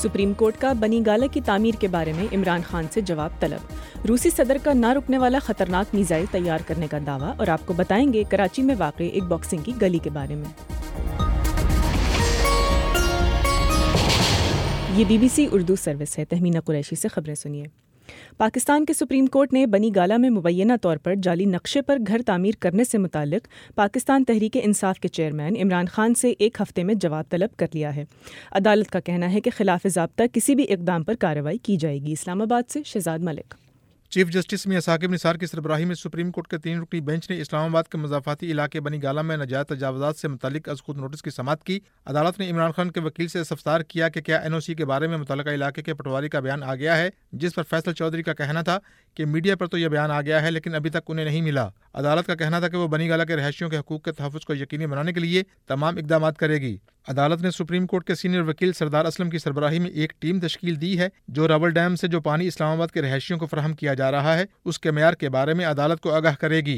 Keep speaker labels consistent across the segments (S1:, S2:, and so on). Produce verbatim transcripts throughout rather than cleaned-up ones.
S1: Supreme court کا بنی گالہ کی تعمیر کے بارے میں عمران خان سے جواب طلب. روسی صدر کا نہ رکنے والا خطرناک میزائل تیار کرنے کا دعویٰ، اور آپ کو بتائیں گے کراچی میں واقع ایک باکسنگ کی گلی کے بارے میں. یہ B B C Urdu service ہے. تہمینہ قریشی سے خبریں سنیے. پاکستان کے سپریم کورٹ نے بنی گالہ میں مبینہ طور پر جعلی نقشے پر گھر تعمیر کرنے سے متعلق پاکستان تحریک انصاف کے چیئرمین عمران خان سے ایک ہفتے میں جواب طلب کر لیا ہے. عدالت کا کہنا ہے کہ خلاف ضابطہ کسی بھی اقدام پر کارروائی کی جائے گی. اسلام آباد سے شہزاد ملک.
S2: چیف جسٹس میاں ثاقب نثار کی سربراہی میں سپریم کورٹ کے تین رکنی بینچ نے اسلام آباد کے مضافاتی علاقے بنی گالہ میں ناجائز تجاوزات سے متعلق از خود نوٹس کی سماعت کی. عدالت نے عمران خان کے وکیل سے استفسار کیا کہ کیا این او سی کے بارے میں متعلقہ علاقے کے پٹواری کا بیان آ گیا ہے، جس پر فیصل چودھری کا کہنا تھا کہ میڈیا پر تو یہ بیان آ گیا ہے لیکن ابھی تک انہیں نہیں ملا. عدالت کا کہنا تھا کہ وہ بنی گالہ کے رہائشیوں کے حقوق کے تحفظ کو یقینی بنانے کے لیے تمام اقدامات کرے گی. عدالت نے سپریم کورٹ کے سینئر وکیل سردار اسلم کی سربراہی میں ایک ٹیم تشکیل دی ہے جو راول ڈیم سے جو پانی اسلام آباد کے رہائشیوں کو فراہم کیا جا رہا ہے اس کے معیار کے بارے میں عدالت کو آگاہ کرے گی.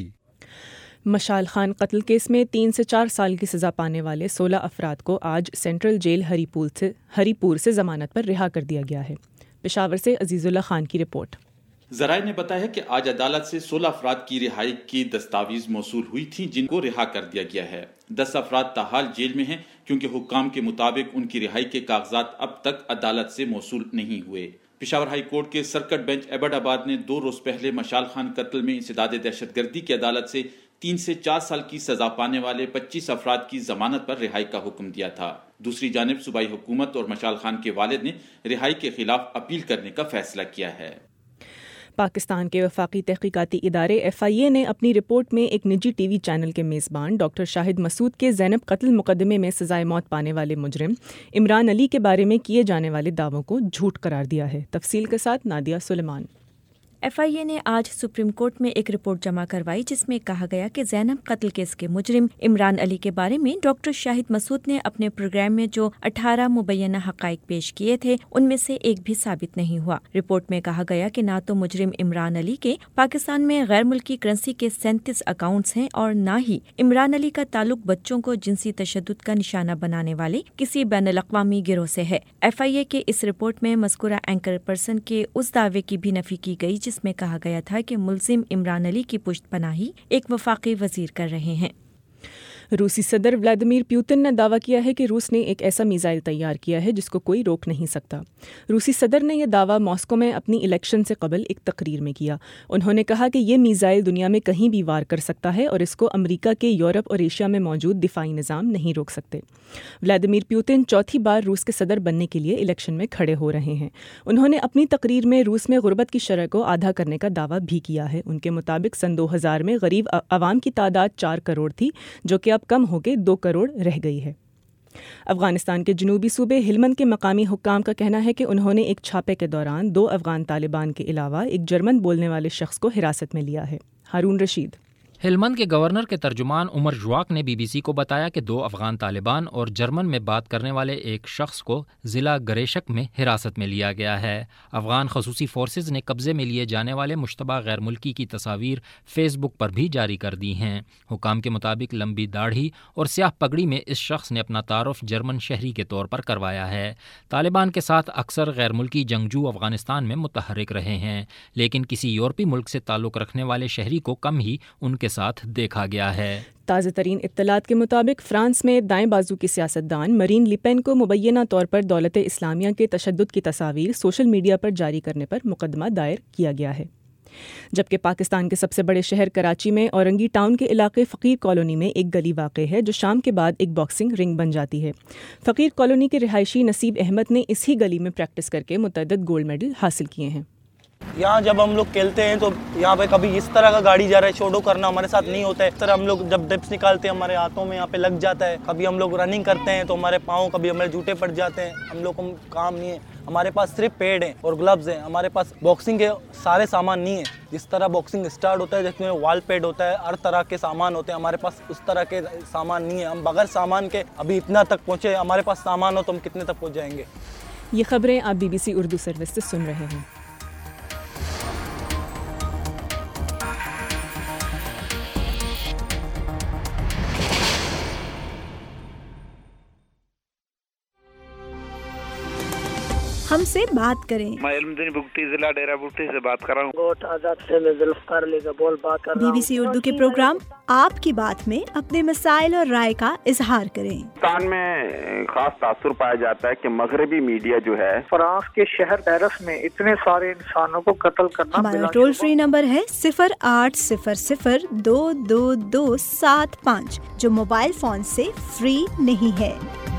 S1: مشال خان قتل کیس میں تین سے چار سال کی سزا پانے والے سولہ افراد کو آج سینٹرل جیل ہری پور سے ہری پور سے ضمانت پر رہا کر دیا گیا ہے. پشاور سے عزیز اللہ خان کی رپورٹ.
S3: ذرائع نے بتایا ہے کہ آج عدالت سے سولہ افراد کی رہائی کی دستاویز موصول ہوئی تھیں جن کو رہا کر دیا گیا ہے. دس افراد تاحال جیل میں ہیں کیونکہ حکام کے مطابق ان کی رہائی کے کاغذات اب تک عدالت سے موصول نہیں ہوئے. پشاور ہائی کورٹ کے سرکٹ بینچ ایبٹ آباد نے دو روز پہلے مشال خان قتل میں انسداد دہشت گردی کی عدالت سے تین سے چار سال کی سزا پانے والے پچیس افراد کی ضمانت پر رہائی کا حکم دیا تھا. دوسری جانب صوبائی حکومت اور مشال خان کے والد نے رہائی کے خلاف اپیل کرنے کا فیصلہ کیا ہے.
S1: پاکستان کے وفاقی تحقیقاتی ادارے ایف آئی اے نے اپنی رپورٹ میں ایک نجی ٹی وی چینل کے میزبان ڈاکٹر شاہد مسعود کے زینب قتل مقدمے میں سزائے موت پانے والے مجرم عمران علی کے بارے میں کیے جانے والے دعووں کو جھوٹ قرار دیا ہے. تفصیل کے ساتھ نادیہ سلیمان.
S4: ایف آئی اے نے آج سپریم کورٹ میں ایک رپورٹ جمع کروائی جس میں کہا گیا کہ زینب قتل کیس کے مجرم عمران علی کے بارے میں ڈاکٹر شاہد مسعود نے اپنے پروگرام میں جو اٹھارہ مبینہ حقائق پیش کیے تھے ان میں سے ایک بھی ثابت نہیں ہوا. رپورٹ میں کہا گیا کہ نہ تو مجرم عمران علی کے پاکستان میں غیر ملکی کرنسی کے سینتیس اکاؤنٹس ہیں اور نہ ہی عمران علی کا تعلق بچوں کو جنسی تشدد کا نشانہ بنانے والے کسی بین الاقوامی گروہ سے ہے. ایف آئی اے کے اس رپورٹ میں مذکورہ اینکر پرسن کے اس دعوے کی بھی نفی کی گئی جس میں کہا گیا تھا کہ ملزم عمران علی کی پشت پناہی ایک وفاقی وزیر کر رہے ہیں.
S1: روسی صدر ولادیمیر پیوتن نے دعویٰ کیا ہے کہ روس نے ایک ایسا میزائل تیار کیا ہے جس کو کوئی روک نہیں سکتا. روسی صدر نے یہ دعویٰ ماسکو میں اپنی الیکشن سے قبل ایک تقریر میں کیا. انہوں نے کہا کہ یہ میزائل دنیا میں کہیں بھی وار کر سکتا ہے اور اس کو امریکہ کے یورپ اور ایشیا میں موجود دفاعی نظام نہیں روک سکتے. ولادیمیر پیوتن چوتھی بار روس کے صدر بننے کے لیے الیکشن میں کھڑے ہو رہے ہیں. انہوں نے اپنی تقریر میں روس میں غربت کی شرح کو آدھا کرنے کا دعویٰ بھی کیا ہے. ان کے مطابق سن دو ہزار میں غریب عوام کی تعداد چار کروڑ تھی جو کہ اب کم ہو کے دو کروڑ رہ گئی ہے. افغانستان کے جنوبی صوبے ہلمند کے مقامی حکام کا کہنا ہے کہ انہوں نے ایک چھاپے کے دوران دو افغان طالبان کے علاوہ ایک جرمن بولنے والے شخص کو حراست میں لیا ہے. ہارون رشید.
S5: ہلمند کے گورنر کے ترجمان عمر جواک نے بی بی سی کو بتایا کہ دو افغان طالبان اور جرمن میں بات کرنے والے ایک شخص کو ضلع گریشک میں حراست میں لیا گیا ہے. افغان خصوصی فورسز نے قبضے میں لیے جانے والے مشتبہ غیر ملکی کی تصاویر فیس بک پر بھی جاری کر دی ہیں. حکام کے مطابق لمبی داڑھی اور سیاہ پگڑی میں اس شخص نے اپنا تعارف جرمن شہری کے طور پر کروایا ہے. طالبان کے ساتھ اکثر غیر ملکی جنگجو افغانستان میں متحرک رہے ہیں لیکن کسی یورپی ملک سے تعلق رکھنے والے شہری کو کم ہی ان کے ساتھ دیکھا گیا ہے.
S1: تازہ ترین اطلاعات کے مطابق فرانس میں دائیں بازو کی سیاستدان مرین لیپین کو مبینہ طور پر دولت اسلامیہ کے تشدد کی تصاویر سوشل میڈیا پر جاری کرنے پر مقدمہ دائر کیا گیا ہے. جبکہ پاکستان کے سب سے بڑے شہر کراچی میں اورنگی ٹاؤن کے علاقے فقیر کالونی میں ایک گلی واقع ہے جو شام کے بعد ایک باکسنگ رنگ بن جاتی ہے. فقیر کالونی کے رہائشی نصیب احمد نے اسی گلی میں پریکٹس کر کے متعدد گولڈ میڈل حاصل کیے ہیں.
S6: یہاں جب ہم لوگ کھیلتے ہیں تو یہاں پہ کبھی اس طرح کا گاڑی جا رہا ہے شوڈو کرنا ہمارے ساتھ نہیں ہوتا ہے. اس طرح ہم لوگ جب ڈپس نکالتے ہیں ہمارے ہاتھوں میں یہاں پہ لگ جاتا ہے. کبھی ہم لوگ رننگ کرتے ہیں تو ہمارے پاؤں کبھی ہمارے جوتے پڑ جاتے ہیں. ہم لوگ کو کام نہیں ہے. ہمارے پاس صرف پیڈ ہیں اور گلوز ہیں. ہمارے پاس باکسنگ کے سارے سامان نہیں ہیں. جس طرح باکسنگ اسٹارٹ ہوتا ہے جس میں وال پیڈ ہوتا ہے ہر طرح کے سامان ہوتے ہیں. ہمارے پاس اس طرح کے سامان نہیں ہے. ہم بغیر سامان کے ابھی اتنا تک پہنچے. ہمارے پاس سامان ہو تو ہم کتنے تک پہنچ جائیں گے.
S1: یہ خبریں آپ B B C Urdu service سے سن رہے ہیں.
S7: ہم سے بات کریں۔
S8: میں علمدین بگٹی ضلع ڈیرہ بگٹی سے بات کر رہا ہوں۔
S9: گوٹ آزاد سے میں ذوالفقار علی کا بول بات کر رہا ہوں۔
S7: بی بی سی اردو کے پروگرام آپ کی بات میں اپنے مسائل اور رائے کا اظہار کریں۔
S8: پاکستان میں خاص تاثر پایا جاتا ہے کہ مغربی میڈیا جو ہے
S9: فرانس کے شہر پیرس میں اتنے سارے انسانوں کو قتل کرنا۔
S7: ہمارا ٹول فری نمبر ہے صفر آٹھ صفر صفر دو دو دو سات پانچ جو موبائل فون سے فری نہیں ہے۔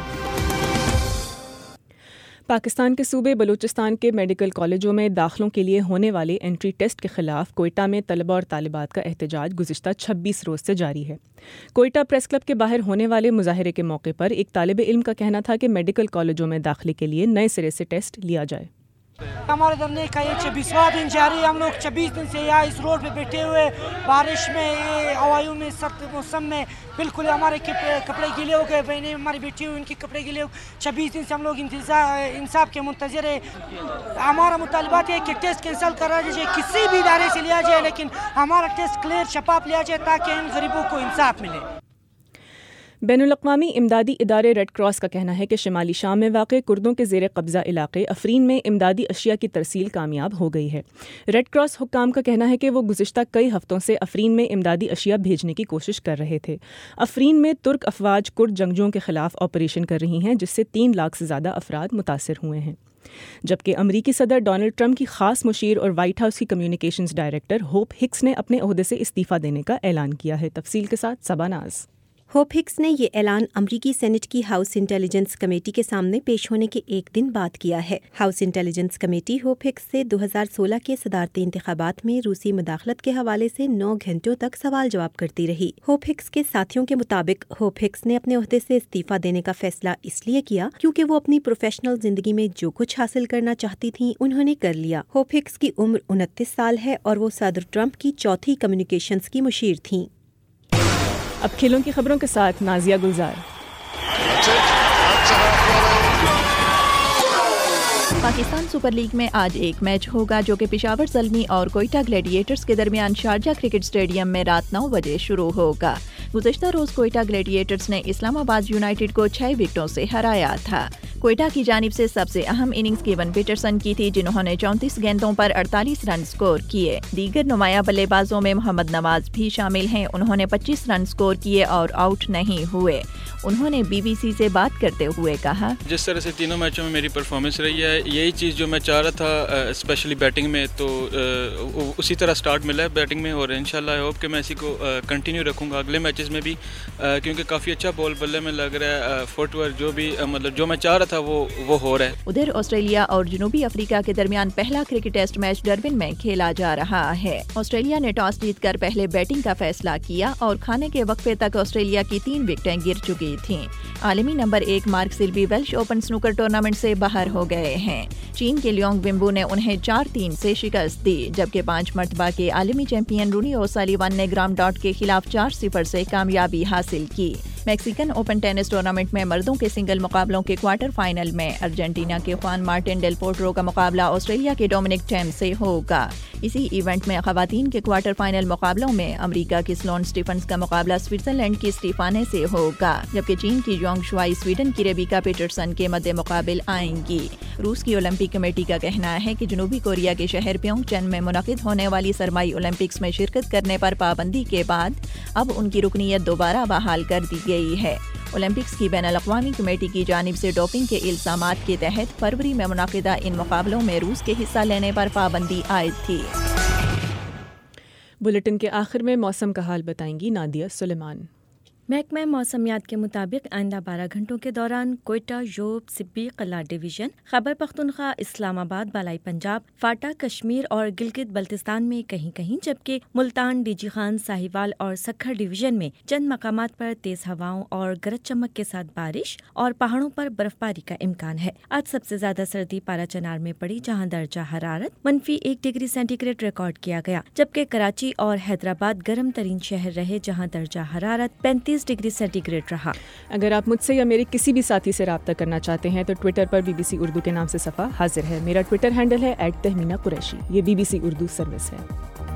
S1: پاکستان کے صوبے بلوچستان کے میڈیکل کالجوں میں داخلوں کے لیے ہونے والے انٹری ٹیسٹ کے خلاف کوئٹہ میں طلبہ اور طالبات کا احتجاج گزشتہ چھبیس روز سے جاری ہے۔ کوئٹہ پریس کلب کے باہر ہونے والے مظاہرے کے موقع پر ایک طالب علم کا کہنا تھا کہ میڈیکل کالجوں میں داخلے کے لیے نئے سرے سے ٹیسٹ لیا جائے۔
S10: ہمارے دھرنے کا یہ چھبیسواں دن جاری ہے۔ ہم لوگ چھبیس دن سے یہاں اس روڈ پہ بیٹھے ہوئے، بارش میں، ہوائیوں میں، سخت موسم میں، بالکل ہمارے کپڑے گیلے ہو گئے، بہنیں ہماری بیٹھی ہوئی ان کے کپڑے گیلے ہو۔ چھبیس دن سے ہم لوگ انصاف کے منتظر ہیں۔ ہمارا مطالبات ہے کہ ٹیسٹ کینسل کرا جائے، کسی بھی ادارے سے لیا جائے، لیکن ہمارا ٹیسٹ کلیئر شفاف لیا جائے تاکہ ان غریبوں کو انصاف ملے۔
S1: بین الاقوامی امدادی ادارے ریڈ کراس کا کہنا ہے کہ شمالی شام میں واقع کردوں کے زیر قبضہ علاقے افرین میں امدادی اشیاء کی ترسیل کامیاب ہو گئی ہے۔ ریڈ کراس حکام کا کہنا ہے کہ وہ گزشتہ کئی ہفتوں سے افرین میں امدادی اشیاء بھیجنے کی کوشش کر رہے تھے۔ افرین میں ترک افواج کرد جنگجوؤں کے خلاف آپریشن کر رہی ہیں، جس سے تین لاکھ سے زیادہ افراد متاثر ہوئے ہیں، جبکہ امریکی صدر ڈونلڈ ٹرمپ کی خاص مشیر اور وائٹ ہاؤس کی کمیونیکیشنز ڈائریکٹر ہوپ ہکس نے اپنے عہدے سے استعفیٰ دینے کا اعلان کیا ہے۔ تفصیل کے ساتھ صبا ناز۔
S11: ہوپ ہکس نے یہ اعلان امریکی سینٹ کی ہاؤس انٹیلیجنس کمیٹی کے سامنے پیش ہونے کے ایک دن بعد کیا ہے۔ House Intelligence Committee Hope Hicks سے دو ہزار سولہ کے صدارتی انتخابات میں روسی مداخلت کے حوالے سے نو گھنٹوں تک سوال جواب کرتی رہی۔ ہوپ ہکس کے ساتھیوں کے مطابق ہوپ ہکس نے اپنے عہدے سے استعفیٰ دینے کا فیصلہ اس لیے کیا کیونکہ وہ اپنی پروفیشنل زندگی میں جو کچھ حاصل کرنا چاہتی تھیں انہوں نے کر لیا۔ ہوپ ہکس کی عمر انتیس سال ہے اور وہ صدر ٹرمپ کی چوتھی کمیونیکیشنز کی مشیر تھیں۔
S1: اب کھیلوں کی خبروں کے ساتھ نازیہ گلزار۔
S12: پاکستان سپر لیگ میں آج ایک میچ ہوگا جو کہ پشاور زلمی اور کوئٹہ گلیڈیٹرز کے درمیان شارجہ کرکٹ اسٹیڈیم میں رات نو بجے شروع ہوگا۔ گزشتہ روز کوئٹہ گلیڈیٹرز نے اسلام آباد یونائیٹڈ کو چھ وکٹوں سے ہرایا تھا۔ کوئٹہ کی جانب سے سب سے اہم اننگز کیون پیٹرسن کی تھی، جنہوں نے چونتیس گیندوں پر اڑتالیس رن سکور کیے۔ دیگر نمایاں بلے بازوں میں محمد نواز بھی شامل ہیں، انہوں نے پچیس رن سکور کیے اور آؤٹ نہیں ہوئے۔ انہوں نے بی بی سی سے بات کرتے ہوئے کہا،
S13: جس طرح سے تینوں میچوں میں میری پرفارمنس رہی ہے، یہی چیز جو میں چاہ رہا تھا اسپیشلی بیٹنگ میں، تو اسی طرح سٹارٹ ملا ہے بیٹنگ میں، اور انشاءاللہ آئی ہوپ کہ میں اسی کو کنٹینیو رکھوں گا اگلے میچز میں بھی، کیونکہ کافی اچھا بال بلے میں لگ رہا ہے، فٹ ورک جو بھی مطلب جو میں چاہ رہا تھا وہ وہ ہو رہا ہے۔
S12: ادھر آسٹریلیا اور جنوبی افریقہ کے درمیان پہلا کرکٹ ٹیسٹ میچ ڈربن میں کھیلا جا رہا ہے۔ آسٹریلیا نے ٹاس جیت کر پہلے بیٹنگ کا فیصلہ کیا اور کھانے کے وقفے تک آسٹریلیا کی تین وکٹیں گر چکی تھیں۔ عالمی نمبر ایک Mark Selby Welsh Open snooker tournament سے باہر ہو گئے ہیں۔ چین کے لیونگ ومبو نے انہیں چار تین سے شکست دی، جبکہ پانچ مرتبہ کے عالمی چیمپئن رونی اوسالیوان نے گرام ڈاٹ کے خلاف چار صفر سے کامیابی حاصل کی۔ میکسیکن اوپن ٹینس ٹورنامنٹ میں مردوں کے سنگل مقابلوں کے کوارٹر فائنل میں ارجنٹینا کے خوان مارٹن ڈیل پوٹرو کا مقابلہ آسٹریلیا کے ڈومینک ٹیم سے ہوگا۔ اسی ایونٹ میں خواتین کے کوارٹر فائنل مقابلوں میں امریکہ کی سلون سٹیفنز کا مقابلہ سوئٹزرلینڈ کی سٹیفانے سے ہوگا، جبکہ چین کی یونگ شوائی سویڈن کی ریبیکا پیٹرسن کے مد مقابل آئیں گی۔ روس کی اولمپک کمیٹی کا کہنا ہے کہ جنوبی کوریا کے شہر پیونگ چینگ میں منعقد ہونے والی سرمائی اولمپکس میں شرکت کرنے پر پابندی کے بعد اب ان کی رکنیت دوبارہ بحال کر دی گئی ہے۔ اولمپکس کی بین الاقوامی کمیٹی کی جانب سے ڈوپنگ کے الزامات کے تحت فروری میں منعقدہ ان مقابلوں میں روس کے حصہ لینے پر پابندی عائد تھی۔
S1: بلیٹن کے آخر میں موسم کا حال بتائیں گی نادیہ سلیمان۔
S4: محکمہ موسمیات کے مطابق آئندہ بارہ گھنٹوں کے دوران کوئٹہ، یوب، سبی، قلعہ ڈویژن، خیبر پختونخوا، اسلام آباد، بالائی پنجاب، فاٹا، کشمیر اور گلگت بلتستان میں کہیں کہیں، جبکہ ملتان، ڈی جی خان، ساہیوال اور سکھر ڈویژن میں چند مقامات پر تیز ہواؤں اور گرج چمک کے ساتھ بارش اور پہاڑوں پر برف باری کا امکان ہے۔ آج سب سے زیادہ سردی پارا چنار میں پڑی، جہاں درجہ حرارت منفی ایک ڈگری سینٹی گریڈ ریکارڈ کیا گیا، جبکہ کراچی اور حیدرآباد گرم ترین شہر رہے، جہاں درجہ حرارت پینتیس ڈگری سینٹی گریڈ رہا۔
S1: اگر آپ مجھ سے یا میرے کسی بھی ساتھی سے رابطہ کرنا چاہتے ہیں تو ٹویٹر پر بی بی سی اردو کے نام سے صفحہ حاضر ہے۔ میرا ٹویٹر ہینڈل ہے ایٹ تہمینہ قریشی۔ یہ B B C Urdu service ہے۔